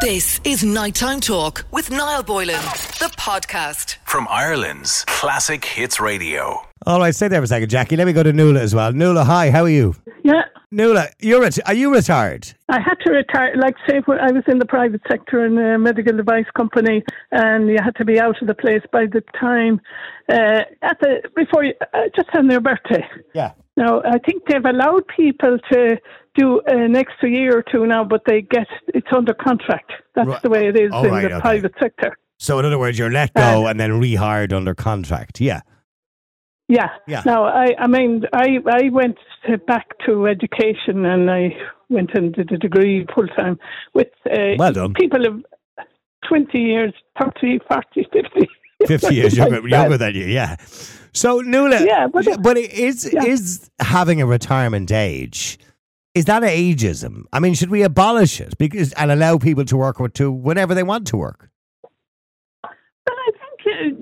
This is Nighttime Talk with Niall Boylan, the podcast. From Ireland's Classic Hits Radio. All right, stay there for a second, Jackie. Let me go to Nuala as well. Nuala, hi, how are you? Yeah. Nuala, are you retired? I had to retire, like say when I was in the private sector in a medical device company, and you had to be out of the place by the time, before you, just on your birthday. Yeah. Now, I think they've allowed people to do an extra year or two now, but it's under contract. That's right. The way it is private sector. So in other words, you're let go and then rehired under contract, yeah. Yeah. Now, I went back to education and I went and did a degree full-time with well done. People of 20 years, 30, 40, 50. 50 years younger than you, yeah. So, Nuala, but is having a retirement age, is that ageism? I mean, should we abolish it and allow people to work to whenever they want to work? But I think,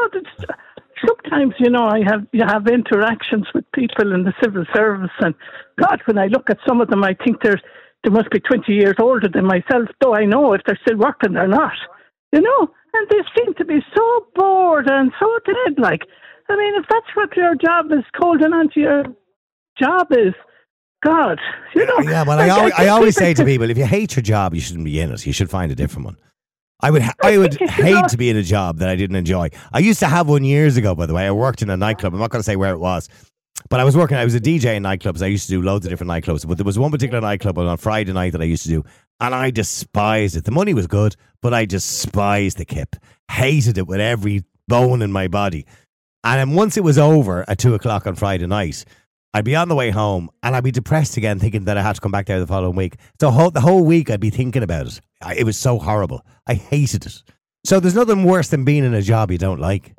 sometimes, you have interactions with people in the civil service, and God, when I look at some of them, I think they must be 20 years older than myself, though I know if they're still working, they're not, and they seem to be so bored and so dead, like. I mean, if that's what your job is, holding on to your job is, God, Yeah, well, I always say to people, if you hate your job, you shouldn't be in it. You should find a different one. I would hate to be in a job that I didn't enjoy. I used to have one years ago, by the way. I worked in a nightclub. I'm not going to say where it was. But I was a DJ in nightclubs. I used to do loads of different nightclubs. But there was one particular nightclub on Friday night that I used to do. And I despised it. The money was good, but I despised the kip. Hated it with every bone in my body. And then once it was over at 2:00 on Friday night, I'd be on the way home and I'd be depressed again, thinking that I had to come back there the following week. So the whole week I'd be thinking about it. It was so horrible. I hated it. So there's nothing worse than being in a job you don't like.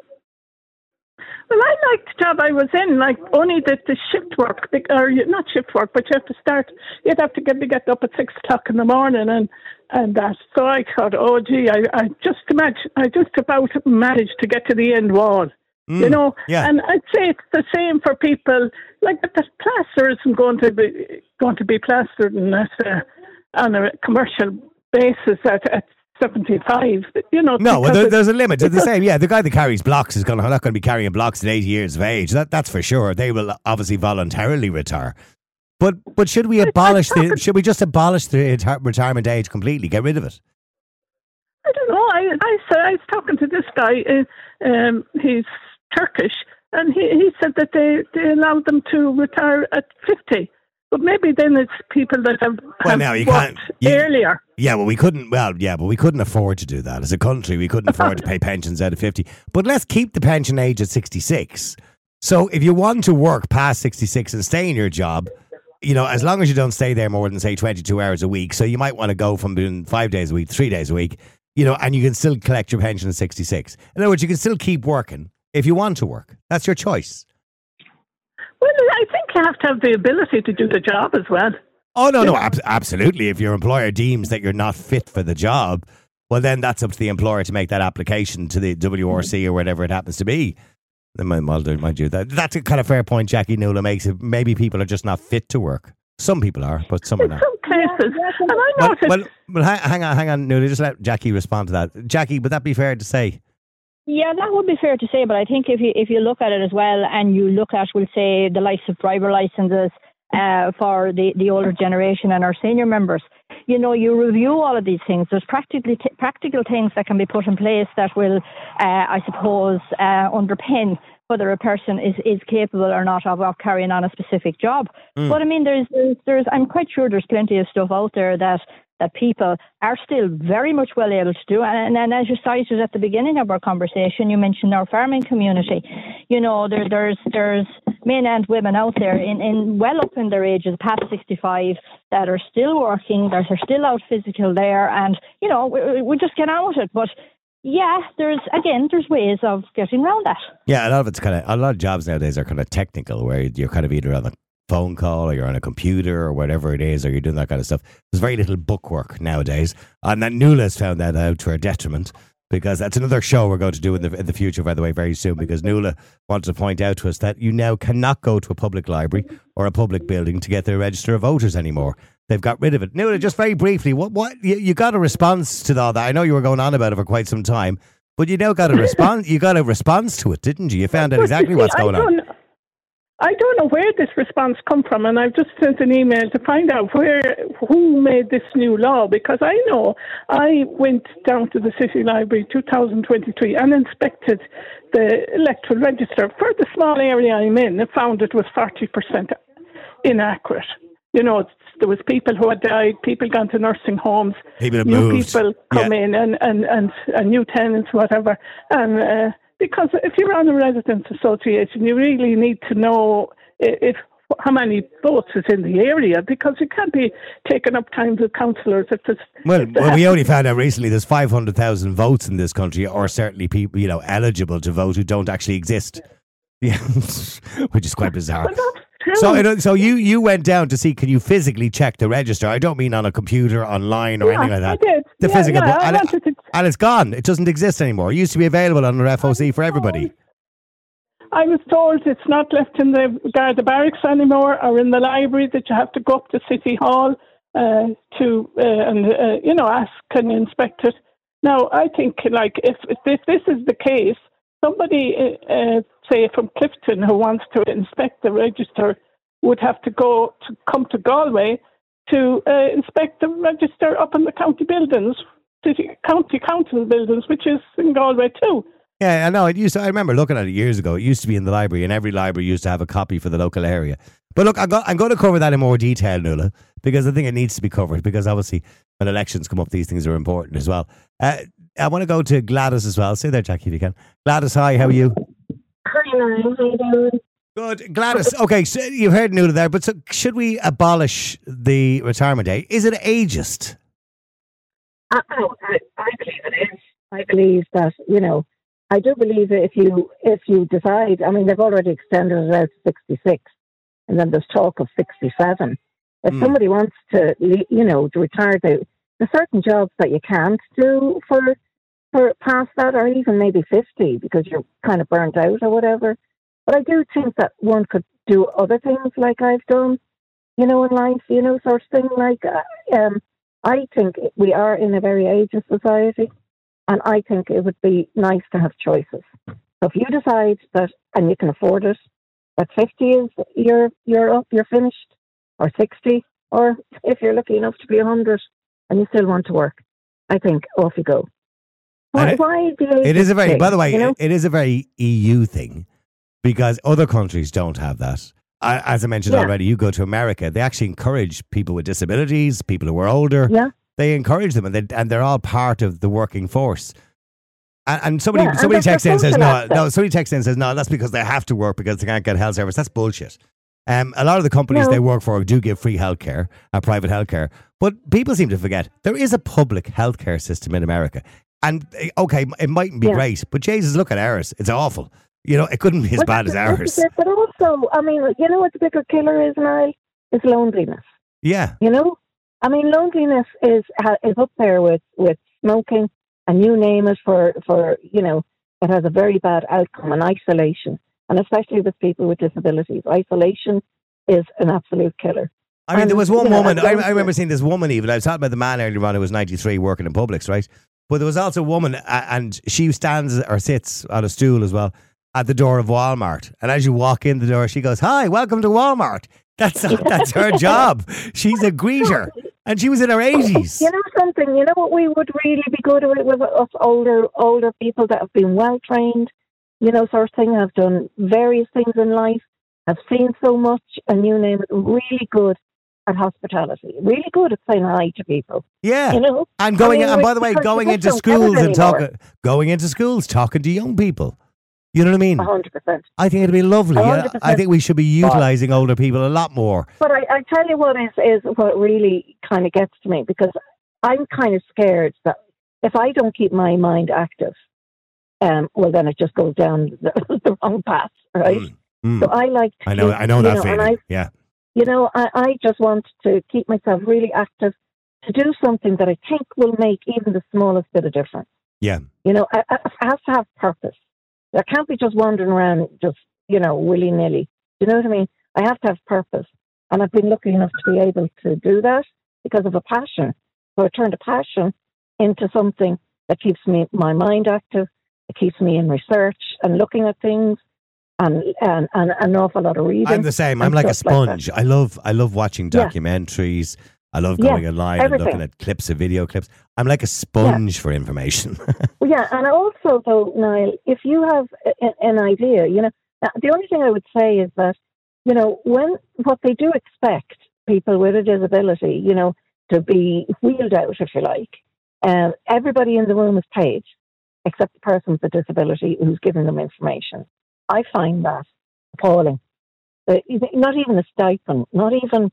Well, I liked the job I was in, like only the shift work, or not shift work, but you'd have to get up at 6:00 in the morning and that. So I thought, oh gee, I just about managed to get to the end wall. Yeah. And I'd say it's the same for people. Like the plaster isn't going to be plastered on a commercial basis at 75. No, well, there's a limit. It's the same. Yeah, the guy that carries blocks is not going to be carrying blocks at 80 years of age. That's for sure. They will obviously voluntarily retire. But should we should we just abolish the retirement age completely? Get rid of it? I don't know. I was talking to this guy. He's Turkish, and he said that they allowed them to retire at 50. But maybe then it's people that have worked earlier. Yeah, well, we couldn't afford to do that. As a country, we couldn't afford to pay pensions out of 50. But let's keep the pension age at 66. So if you want to work past 66 and stay in your job, as long as you don't stay there more than, say, 22 hours a week, so you might want to go from doing 5 days a week, 3 days a week, and you can still collect your pension at 66. In other words, you can still keep working if you want to work. That's your choice. Well, I think you have to have the ability to do the job as well. Oh, no, absolutely. If your employer deems that you're not fit for the job, well, then that's up to the employer to make that application to the WRC or whatever it happens to be. Mind you, that's a kind of fair point Jackie Nuala makes. Maybe people are just not fit to work. Some people are, but some are not. Some cases. And I noticed... Well, hang on, Nuala. Just let Jackie respond to that. Jackie, would that be fair to say? Yeah, that would be fair to say, but I think if you look at it as well, and you look at, we'll say, the likes of driver licenses for the older generation and our senior members, you review all of these things. There's practical things that can be put in place that will, I suppose, underpin whether a person is capable or not of carrying on a specific job. But I mean, there's I'm quite sure there's plenty of stuff out there that people are still very much well able to do. And as you cited at the beginning of our conversation, you mentioned our farming community. There's men and women out there in well up in their ages, past 65, that are still working, that are still out physical there. And, we just get on with it. But yeah, there's ways of getting around that. Yeah, a lot of jobs nowadays are kind of technical, where you're kind of either on the phone call or you're on a computer or whatever it is, or you're doing that kind of stuff. There's very little bookwork nowadays, and that Nuala has found that out to her detriment, because that's another show we're going to do in the future, by the way, very soon, because Nuala wanted to point out to us that you now cannot go to a public library or a public building to get the register of voters anymore. they've got rid of it. Nuala, just very briefly, what you got a response to all that? I know you were going on about it for quite some time, but you now got a response. You got a response to it, didn't you? You found out exactly what's going on. I don't know where this response come from, and I've just sent an email to find out who made this new law, because I know I went down to the City Library 2023 and inspected the electoral register for the small area I'm in and found it was 40% inaccurate. You know, there was people who had died, people gone to nursing homes, people new people come in and new tenants, whatever, and because if you're on a residents association, you really need to know how many votes is in the area, because you can't be taking up time with councillors. Well, we only found out recently there's 500,000 votes in this country, or certainly people, you know, eligible to vote who don't actually exist. Yeah, which is quite bizarre. So you went down to see, can you physically check the register? I don't mean on a computer, online, or anything like that. I did. The physical, and it's gone. It doesn't exist anymore. It used to be available on the FOC for everybody. I was told it's not left in the Garda barracks anymore, or in the library, that you have to go up to City Hall ask, can you inspect it? Now, I think, like, if this is the case, somebody, say from Clifton, who wants to inspect the register, would have to come to Galway to inspect the register up in the county buildings, county council buildings, which is in Galway too. Yeah, I know. I remember looking at it years ago. It used to be in the library, and every library used to have a copy for the local area. But look, I'm going to cover that in more detail, Nuala, because I think it needs to be covered, because obviously when elections come up, these things are important as well. I want to go to Gladys as well. Stay there, Jackie, if you can. Gladys, hi, how are you? Hi, Niall. How you doing? Good. Gladys, okay, so you've heard Nuala there, but so should we abolish the retirement age? Is it ageist? I believe it is. I believe that, I do believe that if you decide, I mean, they've already extended it out to 66, and then there's talk of 67. If somebody wants to, to retire, there's certain jobs that you can't do for past that, or even maybe 50, because you're kind of burnt out or whatever. But I do think that one could do other things like I've done, in life, sort of thing. Like, I think we are in a very ageist society, and I think it would be nice to have choices. So if you decide that, and you can afford it, that 50 is you're up, you're finished, or 60, or if you're lucky enough to be 100 and you still want to work, I think off you go. Why the it is a very, thing, by the way, it is a very EU thing, because other countries don't have that. As I mentioned already, you go to America, they actually encourage people with disabilities, people who are older. Yeah. They encourage them, and they're all part of the working force. And somebody texts in and says, somebody texts in and says, no, that's because they have to work because they can't get health service. That's bullshit. A lot of the companies they work for do give free healthcare, private healthcare, but people seem to forget there is a public healthcare system in America. And okay, it mightn't be great, but Jesus, look at ours. It's awful. It couldn't be as bad as ours. But also, I mean, what the bigger killer is, Niall? Is loneliness. Yeah. I mean, loneliness is up there with smoking, and you name it, for it has a very bad outcome, and isolation, and especially with people with disabilities. Isolation is an absolute killer. I mean, there was one woman, I remember seeing this woman even, I was talking about the man earlier on who was 93 working in Publix, right? But there was also a woman, and she stands or sits on a stool as well at the door of Walmart. And as you walk in the door, she goes, "Hi, welcome to Walmart." That's her job. She's a greeter. And she was in her 80s. Something, what we would really be good at with us older people that have been well trained, sort of thing, have done various things in life, have seen so much, and you name it, really good at hospitality, really good at saying hi to people. Yeah. And by the way, going into schools talking to young people. You know what I mean? 100%. I think it'd be lovely. I think we should be utilising older people a lot more. But I tell you what is what really kind of gets to me, because I'm kind of scared that if I don't keep my mind active, well, then it just goes down the wrong path, right? So I like to I know that feeling. I just want to keep myself really active, to do something that I think will make even the smallest bit of difference. Yeah. I have to have purpose. I can't be just wandering around just, willy-nilly. You know what I mean? I have to have purpose. And I've been lucky enough to be able to do that. because of a passion. So I turned a passion into something that keeps my mind active. It keeps me in research and looking at things, and an awful lot of reading. I'm the same. I'm like a sponge. I love watching documentaries. I love going online and looking at video clips. I'm like a sponge for information. Well, yeah, and also though, Niall, if you have an idea, the only thing I would say is that, what they do expect people with a disability, to be wheeled out, if you like. Everybody in the room is paid, except the person with the disability who's giving them information. I find that appalling. Not even a stipend, not even,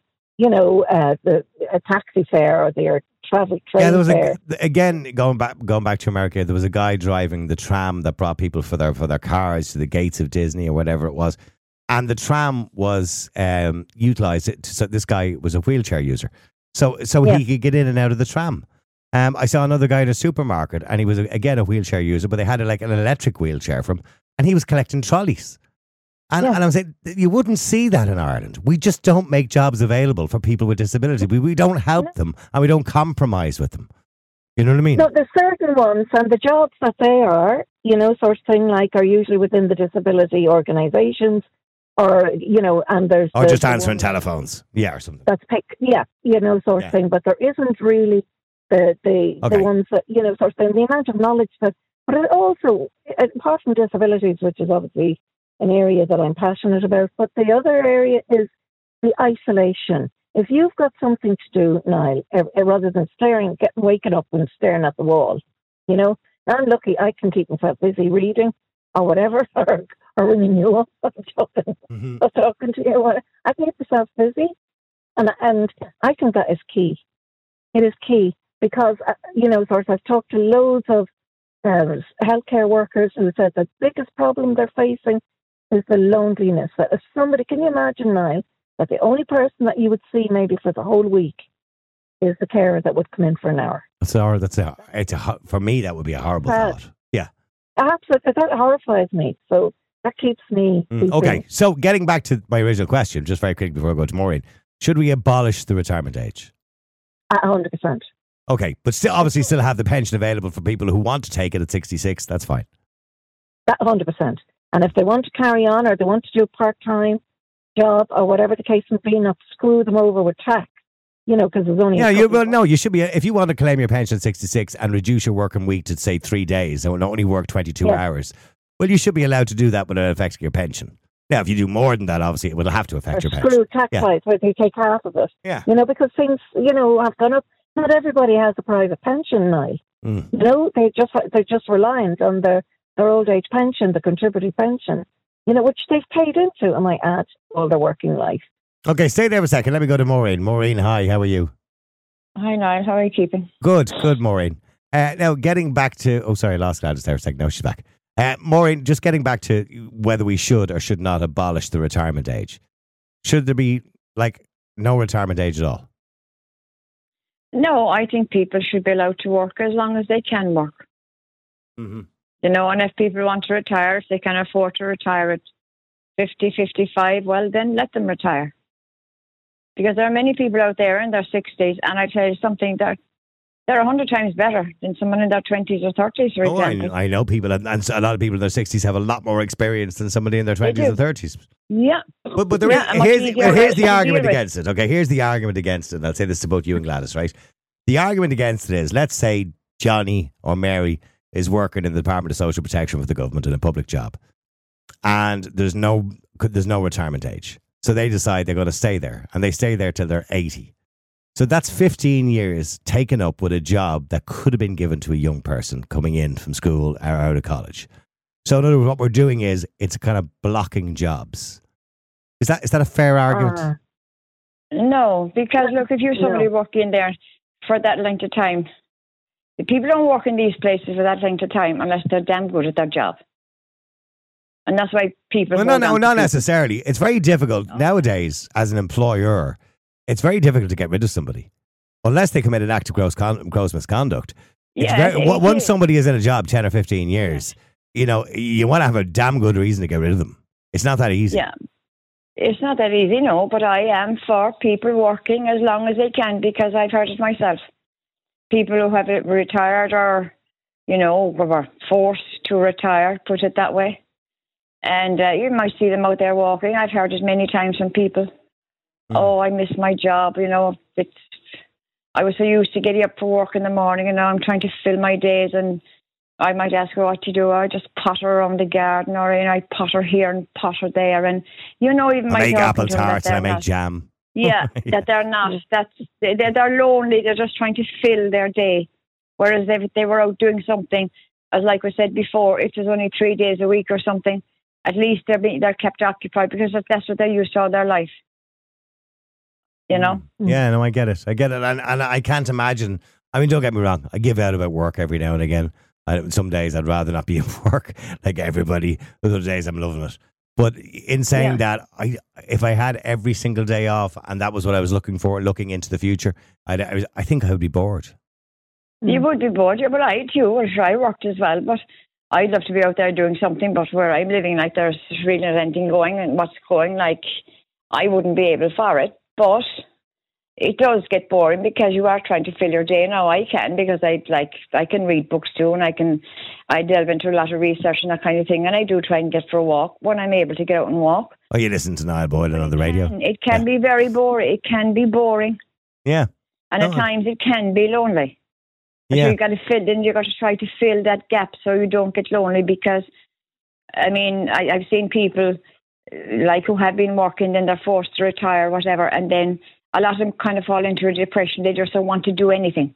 a taxi fare or their train fare. Again, going back to America, there was a guy driving the tram that brought people for their cars to the gates of Disney or whatever it was. And the tram was utilised. So this guy was a wheelchair user. So he could get in and out of the tram. I saw another guy in a supermarket, and he was, again, a wheelchair user, but they had an electric wheelchair for him, and he was collecting trolleys. And I was saying, you wouldn't see that in Ireland. We just don't make jobs available for people with disability. We don't help them, and we don't compromise with them. You know what I mean? No, there's certain ones, and the jobs that they are, sort of thing, like, are usually within the disability organisations, or, and there's... Or just answering telephones. Yeah, or something. That's sort of thing. But there isn't really the ones that, sort of thing, the amount of knowledge that... But it also, apart from disabilities, which is obviously an area that I'm passionate about, but the other area is the isolation. If you've got something to do, Niall, rather than waking up and staring at the wall, I'm lucky I can keep myself busy reading or whatever, or ringing you up or talking to you. I keep myself busy, and I think that is key. It is key because, I've talked to loads of healthcare workers who said the biggest problem they're facing is the loneliness. That if somebody, can you imagine, Niall, that the only person that you would see maybe for the whole week is the carer that would come in for an hour? For me, that would be a horrible thought. Yeah. Absolutely. That horrifies me. So that keeps me... Okay, so getting back to my original question, just very quickly before I go to Maureen, should we abolish the retirement age? 100%. Okay, but still have the pension available for people who want to take it at 66, that's fine. That 100%. And if they want to carry on, or they want to do a part-time job, or whatever the case may be, not screw them over with tax, because there's only... you should be... If you want to claim your pension at 66 and reduce your working week to, say, 3 days, and only work 22 hours, well, you should be allowed to do that without affecting your pension. Now, if you do more than that, obviously, it will have to affect your pension. Screw tax-wise, where they take half of it. Yeah. Because things, have gone up. Not everybody has a private pension now. They're just reliant on their old age pension, the contributory pension, which they've paid into, I might add, all their working life. Okay, stay there for a second. Let me go to Maureen. Maureen, hi, how are you? Hi, Niall. How are you keeping? Good, Maureen. Now, getting back to... Oh, sorry, I lost Gladys there for a second. No, she's back. Maureen, just getting back to whether we should or should not abolish the retirement age. Should there be, no retirement age at all? No, I think people should be allowed to work as long as they can work. Mm-hmm. And if people want to retire, if they can afford to retire at 50, 55, well, then let them retire. Because there are many people out there in their 60s, and I tell you something, they're 100 times better than someone in their 20s or 30s, for example. I know people, and a lot of people in their 60s have a lot more experience than somebody in their 20s and 30s. Yeah. But here's the argument against it. Okay, here's the argument against it. And I'll say this to both you and Gladys, right? The argument against it is, let's say Johnny or Mary is working in the Department of Social Protection with the government in a public job, and there's no retirement age. So they decide they're going to stay there, and they stay there till they're 80. So that's 15 years taken up with a job that could have been given to a young person coming in from school or out of college. So in other words, what we're doing is it's kind of blocking jobs. Is that a fair argument? No, because look, if you're somebody working there for that length of time, people don't work in these places for that length of time unless they're damn good at their job. And that's why people... Well, not necessarily. It's very difficult nowadays as an employer. It's very difficult to get rid of somebody unless they commit an act of gross misconduct. Once somebody is in a job 10 or 15 years, you want to have a damn good reason to get rid of them. It's not that easy. Yeah. It's not that easy, no, but I am for people working as long as they can, because I've heard it myself. People who have retired or, were forced to retire, put it that way. And you might see them out there walking. I've heard it many times from people. Oh, I miss my job, I was so used to getting up for work in the morning, and now I'm trying to fill my days, and I might ask her what to do. I just potter around the garden, or I potter here and potter there, and even I my make apple talking to them tarts that and I they're make not- jam. Yeah, that they're not. They're lonely. They're just trying to fill their day. Whereas if they were out doing something, as like we said before, if there's only 3 days a week or something, at least they're kept occupied, because that's what they're used to all their life. Yeah, no, I get it. And I can't imagine. I mean, don't get me wrong. I give out about work every now and again. Some days I'd rather not be at work like everybody. Other days I'm loving it. But in saying that, if I had every single day off and that was what I was looking for, looking into the future, I think I would be bored. You would be bored, but I too. I worked as well, but I'd love to be out there doing something. But where I'm living, like, there's really not anything going, and what's going, like, I wouldn't be able for it. But it does get boring because you are trying to fill your day. Now I can, because I can read books too, and I delve into a lot of research and that kind of thing, and I do try and get for a walk when I'm able to get out and walk. Oh, you listen to Niall Boylan on the radio? It can be very boring. It can be boring. Yeah. And at times it can be lonely. Yeah. So you got to try to fill that gap so you don't get lonely, because, I mean, I've seen people like who have been working, then they're forced to retire, whatever, and then a lot of them kind of fall into a depression. They just don't want to do anything.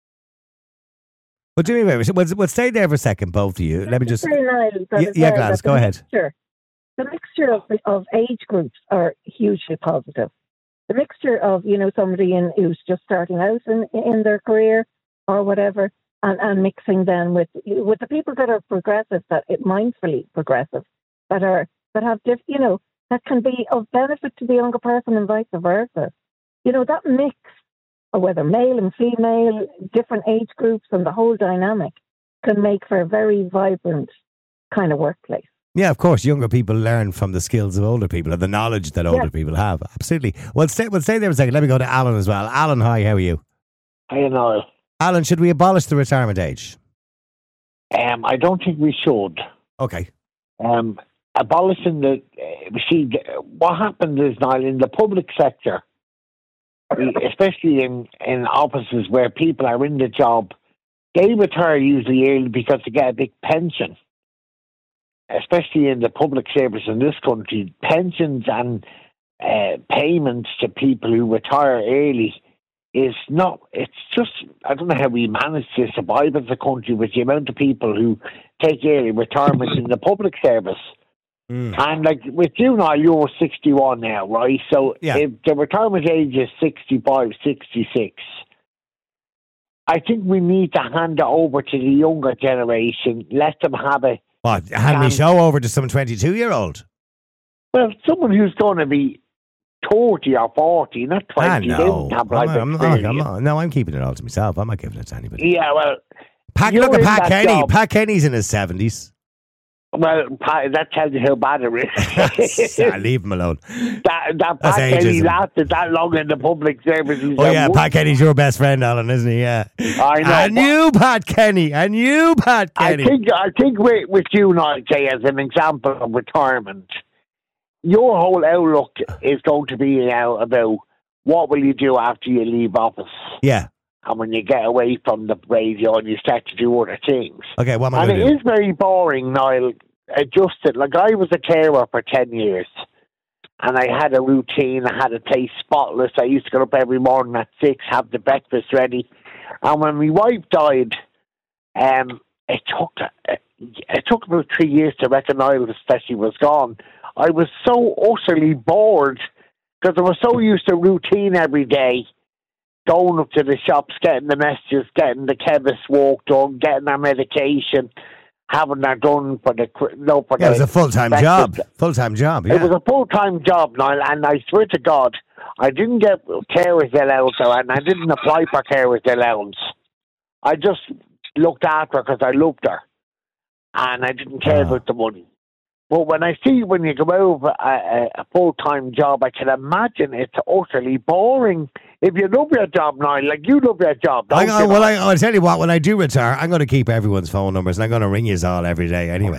Well, do me a favor. We'll stay there for a second, both of you. Let me just... Yeah, Gladys, go ahead. The mixture of age groups are hugely positive. The mixture of, somebody who's just starting out in their career or whatever, and mixing then with the people that are progressive, mindfully progressive, that have that can be of benefit to the younger person and vice versa. That mix, or whether male and female, different age groups, and the whole dynamic can make for a very vibrant kind of workplace. Yeah, of course. Younger people learn from the skills of older people and the knowledge that older people have. Absolutely. We'll stay there for a second. Let me go to Alan as well. Alan, hi, how are you? Hi, Niall. Alan, should we abolish the retirement age? I don't think we should. Okay. Abolishing what happened is, Niall, in the public sector, especially in offices where people are in the job, they retire usually early because they get a big pension. Especially in the public service in this country, pensions and payments to people who retire early is not, it's just, I don't know how we manage to survive as a country with the amount of people who take early retirement in the public service. And like with you now, you're 61 now, right? So if the retirement age is 65, 66, I think we need to hand it over to the younger generation, let them have a... What, hand me show over to some 22-year-old? Well, someone who's going to be 30 or 40, not 20. No, I'm keeping it all to myself. I'm not giving it to anybody. Yeah, well... Look at Pat Kenny. Job. Pat Kenny's in his 70s. Well, that tells you how bad it is. Leave him alone. That Pat Kenny lasted that long in the public service. Pat Kenny's your best friend, Alan, isn't he? Yeah. I know. And you, Pat Kenny. I think with you now, say, as an example of retirement, your whole outlook is going to be now about what will you do after you leave office. Yeah. And when you get away from the radio and you start to do other things. Okay, what am I going to do? And it is very boring, Niall, adjusted. Like, I was a carer for 10 years. And I had a routine. I had a place spotless. I used to get up every morning at 6, have the breakfast ready. And when my wife died, it took about 3 years to recognise that she was gone. I was so utterly bored because I was so used to routine every day. Going up to the shops, getting the messages, getting the chemist walk done, getting our medication, having that done for the... it was a full-time job. Full-time job, yeah. It was a full-time job, Niall, and I swear to God, I didn't get carers allowance, and I didn't apply for carers allowance. I just looked after her because I loved her, and I didn't care about the money. But when you go over a full-time job, I can imagine it's utterly boring. If you love your job now, like you love your job, don't you? I'll tell you what, when I do retire, I'm going to keep everyone's phone numbers and I'm going to ring you all every day anyway.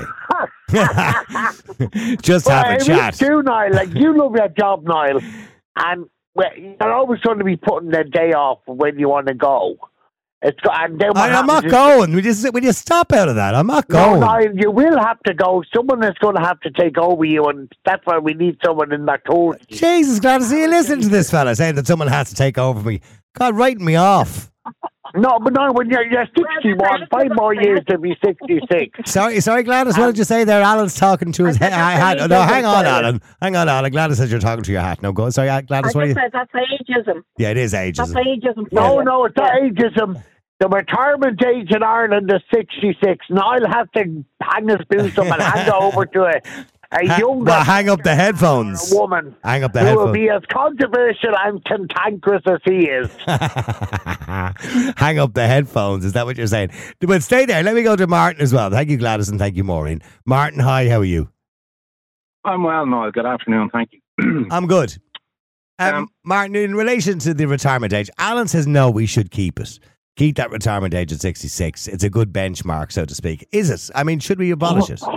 Just have a chat. You, Niall, like you love your job, Niall, and you're always going to be putting the day off when you want to go. I'm not going. Will you stop out of that? I'm not going. No, you will have to go. Someone is going to have to take over you, and that's why we need someone in that tour. Jesus, glad to see you listen to this fella saying that someone has to take over me. God, writing me off. No, but no, when you're 61, 5 more years to be 66. Sorry, Gladys, what did you say there? Alan's talking to his hat. No, hang on, Alan. Gladys says you're talking to your hat. No, go. Sorry, Gladys, what are you? That's ageism. Yeah, it is ageism. That's ageism. No, it's not ageism. The retirement age in Ireland is 66. Now I'll have to hang his boots up and hand it over to a younger... Well, hang up the headphones. ...woman. Hang up the headphones. Who will headphones. be as controversial and cantankerous as he is. Hang up the headphones. Is that what you're saying? But stay there. Let me go to Martin as well. Thank you, Gladys, and thank you, Maureen. Martin, hi. How are you? I'm well, Noel. Good afternoon. Thank you. I'm good. Martin, in relation to the retirement age, Alan says no, we should keep it. Keep that retirement age at 66. It's a good benchmark, so to speak. Is it? I mean, should we abolish it?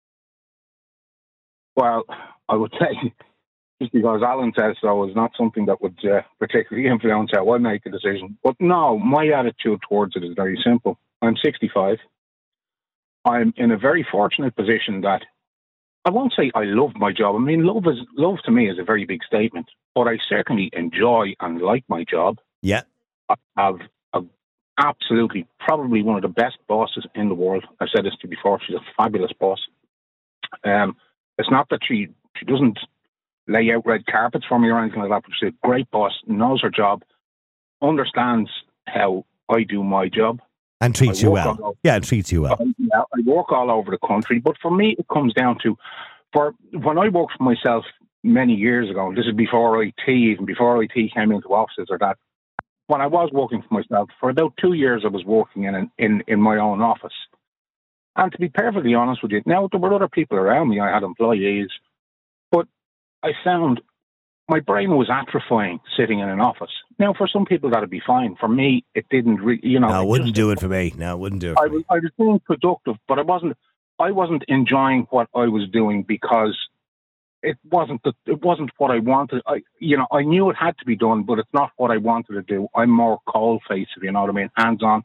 Well, I would say, just because Alan says so, is not something that would particularly influence how I make a decision. But no, my attitude towards it is very simple. I'm 65. I'm in a very fortunate position that I won't say I love my job. I mean, love to me is a very big statement, but I certainly enjoy and like my job. Yeah. I have absolutely probably one of the best bosses in the world. I've said this to you before. She's a fabulous boss. It's not that she doesn't lay out red carpets for me or anything like that, but she's a great boss, knows her job, understands how I do my job. And treats you well. Yeah, and treats you well. I work all over the country, but for me it comes down to, when I worked for myself many years ago, this is before IT, even before IT came into offices or that, when I was working for myself, for about 2 years I was working in my own office. And to be perfectly honest with you, now there were other people around me, I had employees, but I found my brain was atrophying sitting in an office. Now for some people that'd be fine. For me, it didn't No, it wouldn't do it for me. No, it wouldn't do it for me. I was being productive, but I wasn't enjoying what I was doing because it wasn't what I wanted. I knew it had to be done, but it's not what I wanted to do. I'm more cold face, if you know what I mean, hands on.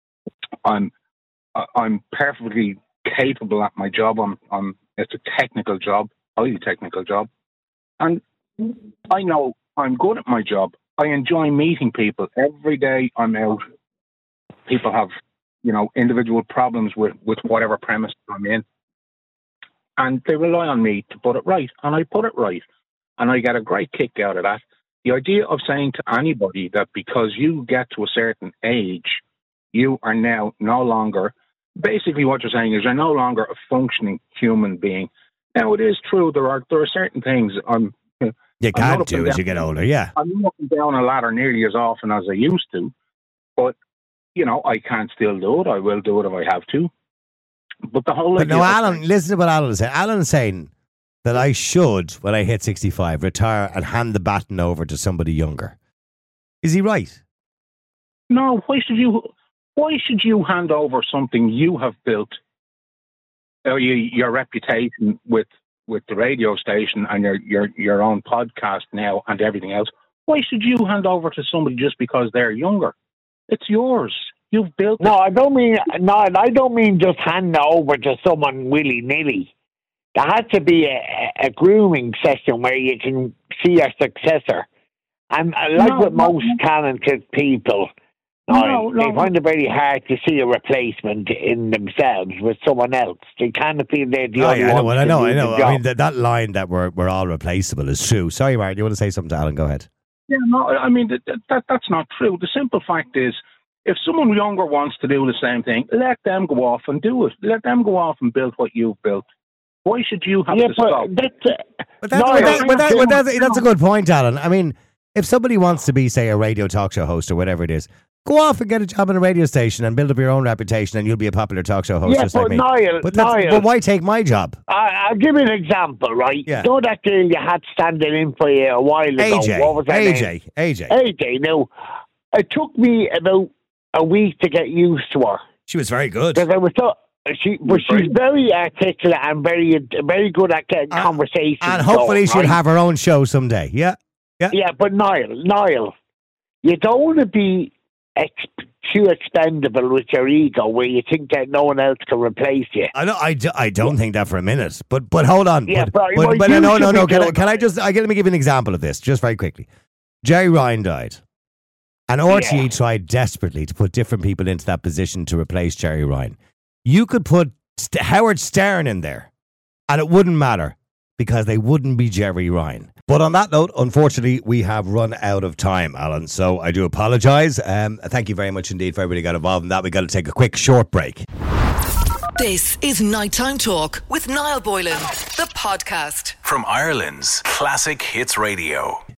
I'm perfectly capable at my job. It's a technical job, highly technical job, and I know I'm good at my job. I enjoy meeting people every day. I'm out. People have, individual problems with whatever premise I'm in. And they rely on me to put it right. And I put it right. And I get a great kick out of that. The idea of saying to anybody that because you get to a certain age, you are now no longer, basically what you're saying is you're no longer a functioning human being. Now, it is true, there are certain things you can't do as you get older, yeah. I'm not up and down a ladder nearly as often as I used to. But, I can still do it. I will do it if I have to. But Alan, listen to what Alan is saying. Alan is saying that I should, when I hit 65, retire and hand the baton over to somebody younger. Is he right? No. Why should you hand over something you have built? Your reputation with the radio station and your own podcast now and everything else. Why should you hand over to somebody just because they're younger? It's yours. You've built it. No, I don't mean just hand it over to someone willy-nilly. There has to be a grooming session where you can see your successor. And with most talented people, they find it very hard to see a replacement in themselves with someone else. They kind of feel they're the only one. I know. I mean, that line that we're all replaceable is true. Sorry, Martin, you want to say something to Alan? Go ahead. Yeah, no, I mean, that's not true. The simple fact is, if someone younger wants to do the same thing, let them go off and do it. Let them go off and build what you've built. Why should you have to stop? That's a good point, Alan. I mean, if somebody wants to be, say, a radio talk show host or whatever it is, Go off and get a job in a radio station and build up your own reputation, and you'll be a popular talk show host Yeah, just like but me. Niall, But why take my job? I'll give you an example, right? Yeah. You know that girl you had standing in for you a while ago? AJ. What was her name? AJ. AJ. Now, it took me about a week to get used to her. She was very good. Because I was so... she's very articulate and very good at getting conversations. And hopefully going, she'll right? have her own show someday. Yeah. Yeah, but Niall, you don't want to be too expendable with your ego where you think that no one else can replace you. I don't think that for a minute. But hold on. Yeah, but you no. should be doing- Can I just... let me give you an example of this, just very quickly. Jerry Ryan died. And RTE tried desperately to put different people into that position to replace Jerry Ryan. You could put Howard Stern in there, and it wouldn't matter because they wouldn't be Jerry Ryan. But on that note, unfortunately, we have run out of time, Alan. So I do apologise. Thank you very much indeed for everybody who got involved in that. We've got to take a quick short break. This is Nighttime Talk with Niall Boylan, the podcast. From Ireland's Classic Hits Radio.